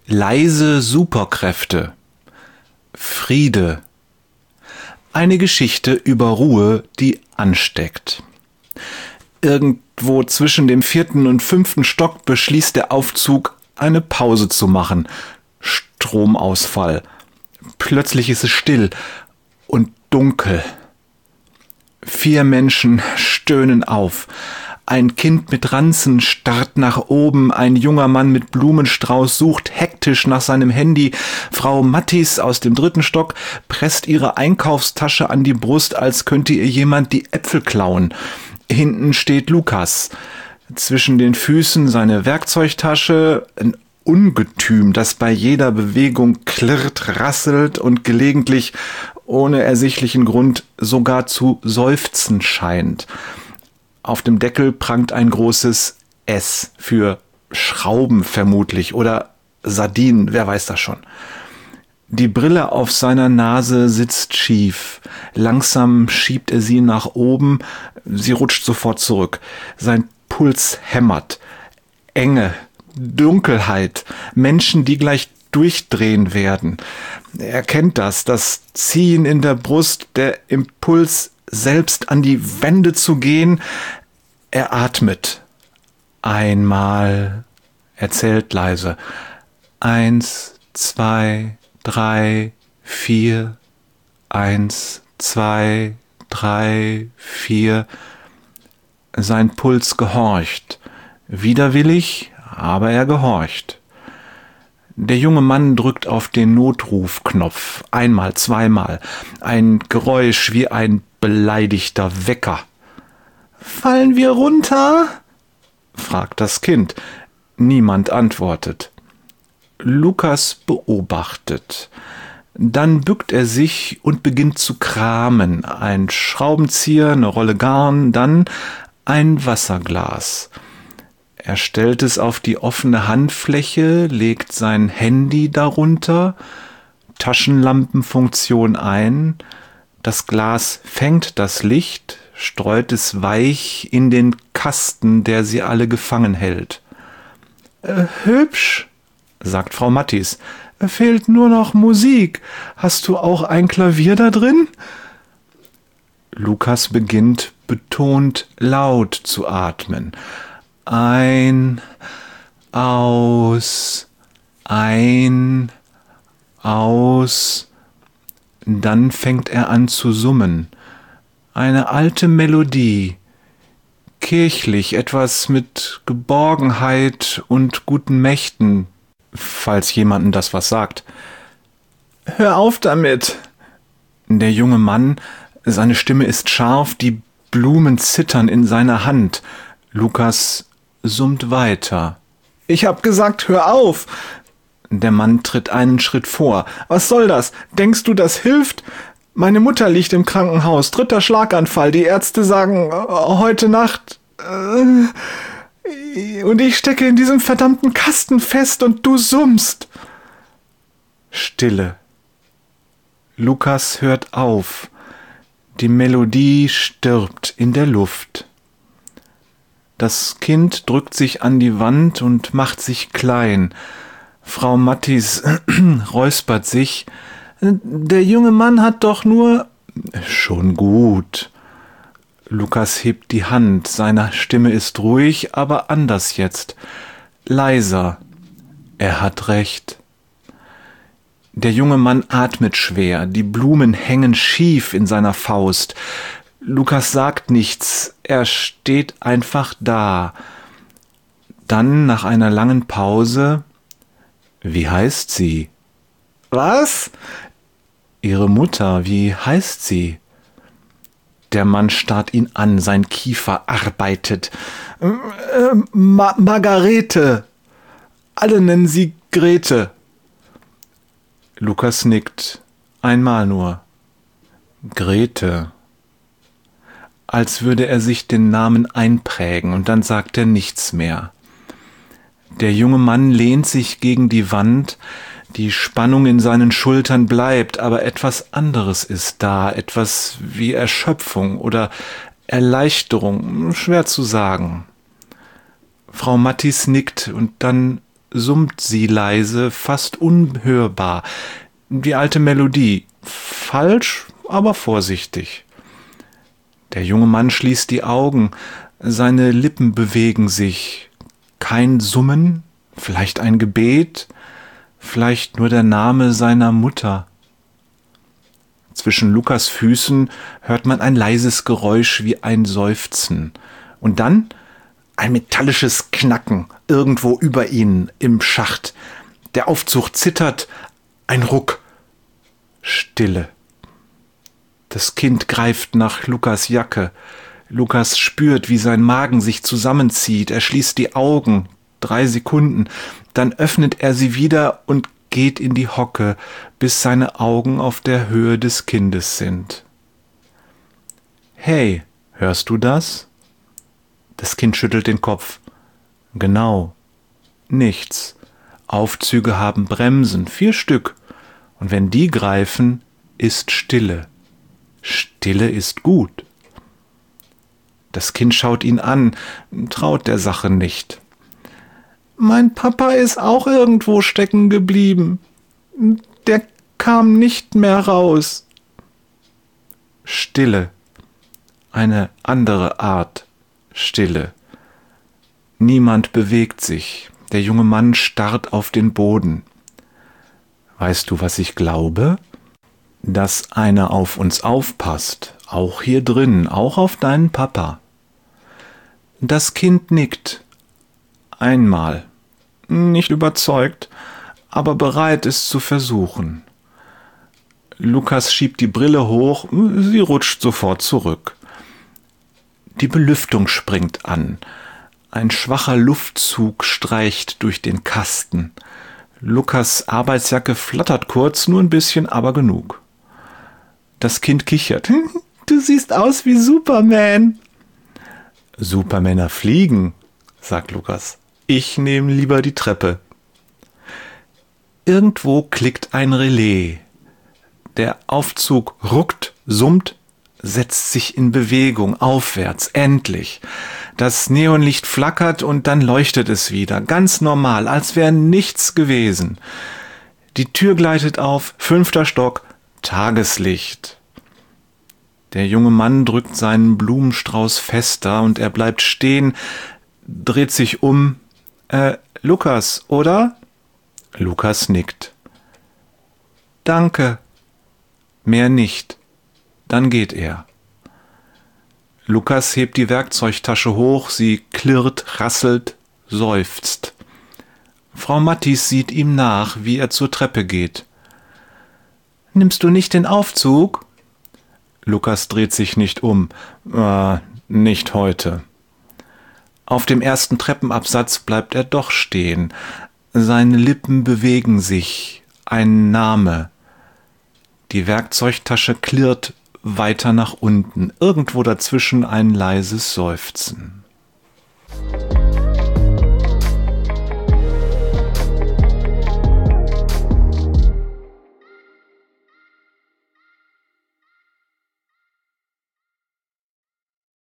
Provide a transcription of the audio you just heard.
Leise Superkräfte. Friede. Eine Geschichte über Ruhe, die ansteckt. Irgendwo zwischen dem 4. und 5. Stock beschließt der Aufzug, eine Pause zu machen. Stromausfall. Plötzlich ist es still und dunkel. 4 Menschen stöhnen auf. Ein Kind mit Ranzen starrt nach oben, ein junger Mann mit Blumenstrauß sucht hektisch nach seinem Handy. Frau Mattis aus dem 3. Stock presst ihre Einkaufstasche an die Brust, als könnte ihr jemand die Äpfel klauen. Hinten steht Lukas. Zwischen den Füßen seine Werkzeugtasche, ein Ungetüm, das bei jeder Bewegung klirrt, rasselt und gelegentlich, ohne ersichtlichen Grund, sogar zu seufzen scheint. Auf dem Deckel prangt ein großes S für Schrauben vermutlich oder Sardinen, wer weiß das schon. Die Brille auf seiner Nase sitzt schief. Langsam schiebt er sie nach oben, sie rutscht sofort zurück. Sein Puls hämmert. Enge, Dunkelheit, Menschen, die gleich durchdrehen werden. Er kennt das Ziehen in der Brust, der Impuls, selbst an die Wände zu gehen. Er atmet. Einmal. Er zählt leise. 1, 2, 3, 4. 1, 2, 3, 4. Sein Puls gehorcht. Widerwillig, aber er gehorcht. Der junge Mann drückt auf den Notrufknopf. Einmal, zweimal. Ein Geräusch wie ein beleidigter Wecker. »Fallen wir runter?« fragt das Kind. Niemand antwortet. Lukas beobachtet. Dann bückt er sich und beginnt zu kramen. Ein Schraubenzieher, eine Rolle Garn, dann ein Wasserglas. Er stellt es auf die offene Handfläche, legt sein Handy darunter, Taschenlampenfunktion ein. Das Glas fängt das Licht, streut es weich in den Kasten, der sie alle gefangen hält. »Hübsch«, sagt Frau Mattis. »Fehlt nur noch Musik. Hast du auch ein Klavier da drin?« Lukas beginnt betont laut zu atmen. Ein, aus, ein, aus. Dann fängt er an zu summen. Eine alte Melodie, kirchlich, etwas mit Geborgenheit und guten Mächten, falls jemandem das was sagt. »Hör auf damit!« Der junge Mann, seine Stimme ist scharf, die Blumen zittern in seiner Hand. Lukas summt weiter. »Ich hab gesagt, hör auf!« Der Mann tritt einen Schritt vor. »Was soll das? Denkst du, das hilft? Meine Mutter liegt im Krankenhaus, 3. Schlaganfall. Die Ärzte sagen, heute Nacht. Und ich stecke in diesem verdammten Kasten fest und du summst.« Stille. Lukas hört auf. Die Melodie stirbt in der Luft. Das Kind drückt sich an die Wand und macht sich klein. Frau Mattis räuspert sich. »Der junge Mann hat doch nur...« »Schon gut.« Lukas hebt die Hand. Seine Stimme ist ruhig, aber anders jetzt. Leiser. Er hat recht. Der junge Mann atmet schwer. Die Blumen hängen schief in seiner Faust. Lukas sagt nichts. Er steht einfach da. Dann, nach einer langen Pause: »Wie heißt sie?« »Was?« »Ihre Mutter, wie heißt sie?« Der Mann starrt ihn an, sein Kiefer arbeitet. Margarete. Alle nennen sie Grete.« Lukas nickt. Einmal nur. Grete. Als würde er sich den Namen einprägen, und dann sagt er nichts mehr. Der junge Mann lehnt sich gegen die Wand. Die Spannung in seinen Schultern bleibt, aber etwas anderes ist da, etwas wie Erschöpfung oder Erleichterung, schwer zu sagen. Frau Mattis nickt und dann summt sie leise, fast unhörbar. Die alte Melodie. Falsch, aber vorsichtig. Der junge Mann schließt die Augen, seine Lippen bewegen sich. Kein Summen, vielleicht ein Gebet, vielleicht nur der Name seiner Mutter. Zwischen Lukas Füßen hört man ein leises Geräusch wie ein Seufzen. Und dann ein metallisches Knacken irgendwo über ihnen im Schacht. Der Aufzug zittert, ein Ruck. Stille. Das Kind greift nach Lukas Jacke. Lukas spürt, wie sein Magen sich zusammenzieht. Er schließt die Augen. 3 Sekunden. Dann öffnet er sie wieder und geht in die Hocke, bis seine Augen auf der Höhe des Kindes sind. Hey, hörst du das? Das Kind schüttelt den Kopf. Genau. Nichts. Aufzüge haben Bremsen, 4 Stück. Und wenn die greifen, ist Stille. Stille ist gut. Das Kind schaut ihn an, traut der Sache nicht. Mein Papa ist auch irgendwo stecken geblieben. Der kam nicht mehr raus. Stille. Eine andere Art Stille. Niemand bewegt sich. Der junge Mann starrt auf den Boden. Weißt du, was ich glaube? Dass einer auf uns aufpasst, auch hier drin, auch auf deinen Papa. Das Kind nickt. Einmal. Nicht überzeugt, aber bereit, es zu versuchen. Lukas schiebt die Brille hoch, sie rutscht sofort zurück. Die Belüftung springt an. Ein schwacher Luftzug streicht durch den Kasten. Lukas Arbeitsjacke flattert kurz, nur ein bisschen, aber genug. Das Kind kichert. Du siehst aus wie Superman. Supermänner fliegen, sagt Lukas. Ich nehme lieber die Treppe. Irgendwo klickt ein Relais. Der Aufzug ruckt, summt, setzt sich in Bewegung, aufwärts, endlich. Das Neonlicht flackert und dann leuchtet es wieder, ganz normal, als wäre nichts gewesen. Die Tür gleitet auf, 5. Stock, Tageslicht. Der junge Mann drückt seinen Blumenstrauß fester und er bleibt stehen, dreht sich um. Lukas, oder? Lukas nickt. Danke. Mehr nicht. Dann geht er. Lukas hebt die Werkzeugtasche hoch, sie klirrt, rasselt, seufzt. Frau Mattis sieht ihm nach, wie er zur Treppe geht. Nimmst du nicht den Aufzug? Lukas dreht sich nicht um. Nicht heute. Auf dem ersten Treppenabsatz bleibt er doch stehen. Seine Lippen bewegen sich. Ein Name. Die Werkzeugtasche klirrt weiter nach unten. Irgendwo dazwischen ein leises Seufzen.